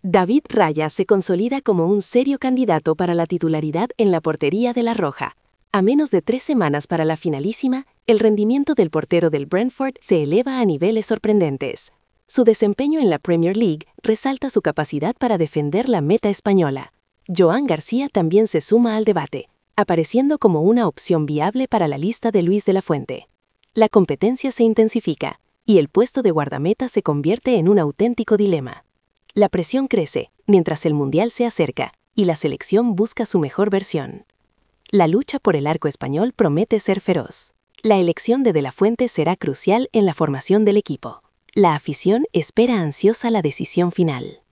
David Raya se consolida como un serio candidato para la titularidad en la portería de La Roja. A menos de 3 semanas para la finalísima, el rendimiento del portero del Brentford se eleva a niveles sorprendentes. Su desempeño en la Premier League resalta su capacidad para defender la meta española. Joan García también se suma al debate, apareciendo como una opción viable para la lista de Luis de la Fuente. La competencia se intensifica, y el puesto de guardameta se convierte en un auténtico dilema. La presión crece mientras el Mundial se acerca y la selección busca su mejor versión. La lucha por el arco español promete ser feroz. La elección de la Fuente será crucial en la formación del equipo. La afición espera ansiosa la decisión final.